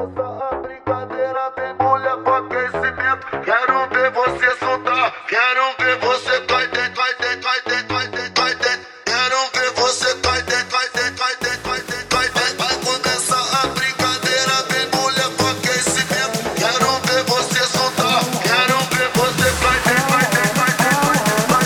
começar a brincadeira, vem mulher com aquecimento. Quero ver você soltar, quero ver você cai dentro, cai dentro, cai dentro, cai dentro, cai dentro. Quero ver você cai dentro, cai dentro, cai dentro, cai dentro, cai dentro. Vai começar a brincadeira, vem mulher com aquecimento. Quero ver você soltar, quero ver você cai dentro, cai dentro, cai dentro, cai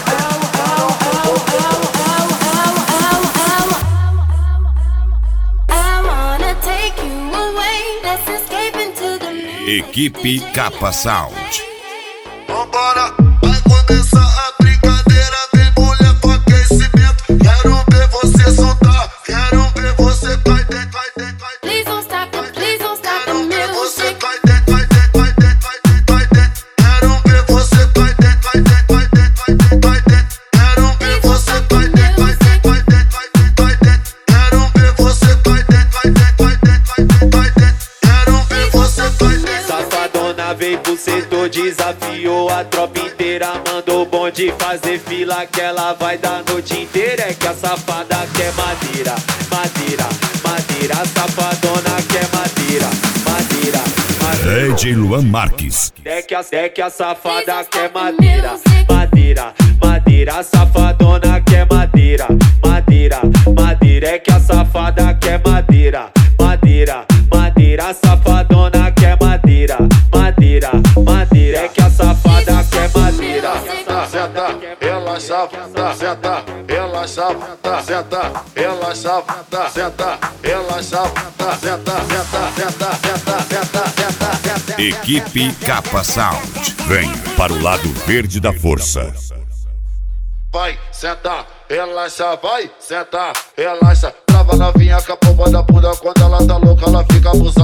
dentro. Equipe Capa Sound. Vambora, vai começar a brincadeira, vem mulher com aquecimento. Quero ver você soltar, quero ver você cai dentro, cai dentro, cai dentro. Please don't stop the Quero ver você music. cai dentro, cai dentro, cai dentro, cai dentro, cai dentro. Quero ver você cai dentro, cai dentro, cai dentro, cai dentro, cai dentro. Quero ver você cai dentro, cai dentro, cai dentro, cai dentro, cai dentro. Quero ver você cai dentro, cai dentro, cai dentro, cai dentro, cai dentro. Quero ver você cai dentro. Safadona veio pro setor, desafiou a tropa inteira. Mandou o bonde fazer fila que ela vai dar a noite inteira. É que a safada quer madeira, madeira, madeira. A safadona quer madeira, madeira, madeira. DJ Luan Marques. É que a safada quer madeira, madeira, madeira. A safadona quer madeira, madeira, madeira. É que a safada quer madeira, madeira, madeira. A safadona quer madeira, madeira, madeira. É que a safada quer madeira. Senta, ela safada, senta, ela safada, senta, ela safada, senta, ela safada, senta, senta, senta, senta, senta, senta, senta. Equipe Capa Sound. Vem para o lado verde da força. Vai, senta, relaxa, vai, senta, relaxa. Trava novinha com a pomba da bunda, quando ela tá louca, ela fica abusando.